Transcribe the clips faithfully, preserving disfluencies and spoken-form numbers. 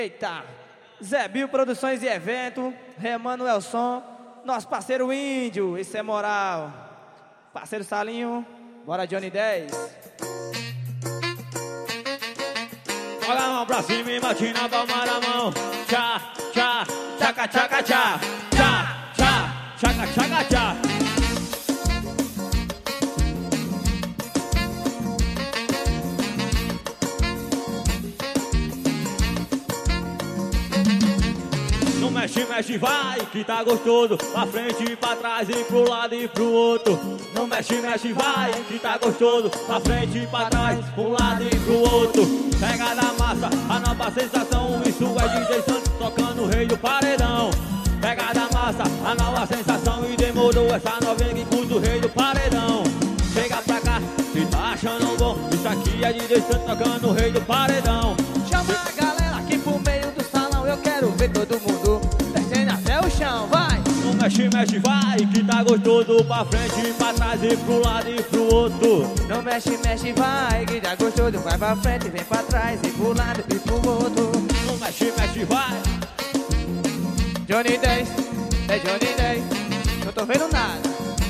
Eita, Zé Bill Produções e Evento, Remanuel Som, nosso parceiro Índio, isso é moral. Parceiro Salinho, bora Johnny dez. Joga a mão pra cima e bate na palma da mão. Tchá, tchá, tchaca, tchaca, tchá. Tchá, tchá, tchaca, tchaca, tchá. Não mexe, mexe, vai, que tá gostoso. Pra frente, pra trás e pro lado e pro outro. Não mexe, mexe, vai, que tá gostoso. Pra frente, pra trás, pro lado e pro outro. Pega da massa, a nova sensação. Isso é D J Santos tocando o rei do paredão. Pega da massa, a nova sensação. E demorou essa novinha que curte o rei do paredão. Chega pra cá, se tá achando bom. Isso aqui é D J Santos tocando o rei do paredão. Chama a galera aqui pro meio do salão. Eu quero ver todo mundo descendo até o chão, vai. Não mexe, mexe, vai, que tá gostoso. Pra frente, pra trás e pro lado e pro outro. Não mexe, mexe, vai, que tá gostoso. Vai pra frente, vem pra trás e pro lado e pro outro. Não mexe, mexe, vai. Johnny dez, é Johnny dez, não tô vendo nada.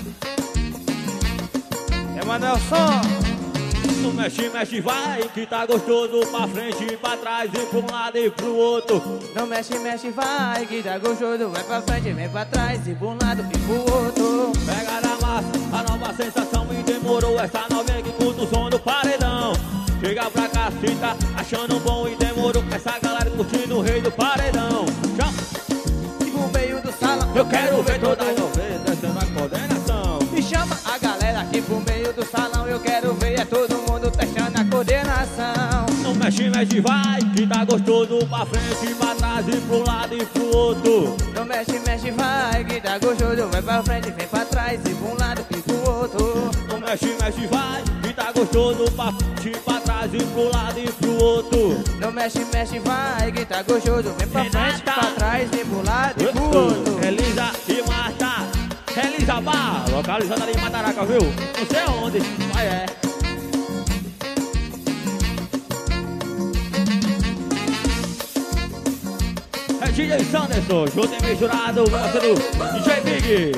Remanuel Som. Não mexe, mexe, vai, que tá gostoso. Pra frente, pra trás e pro lado e pro outro. Não mexe, mexe, vai, que tá gostoso. Vai pra frente, vem pra trás e pro lado e pro outro. Pega na massa, a nova sensação. E demorou essa novinha que curte o som do paredão. Chega pra cá, se tá achando bom. E demorou essa galera curtindo o rei do paredão. Chama. E no meio do salão Eu quero ver toda a novela descendo a coordenação. E chama a galera aqui pro meio do salão. Eu quero ver é todo mundo testando a coordenação. Não mexe, mexe, vai, que tá gostoso. Pra frente, pra trás e pro lado e pro outro. Não mexe, mexe, vai, que tá gostoso. Vai pra frente, vem pra trás e pra um lado e pro outro. Não mexe, mexe, vai, que tá gostoso. Pra frente, pra trás e pro lado e pro outro. Não mexe, mexe, vai, que tá gostoso. Vem pra Renata. frente, pra trás e pro lado e pro outro. Elisa e Marta, Elisa Bar, localizada ali em Mataraca, viu? Não sei aonde, mas é. É D J Sanderson, junto e misturado, parceiro D J Big.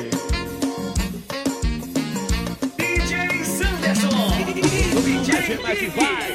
D J Sanderson, Mexe, mexe, vai.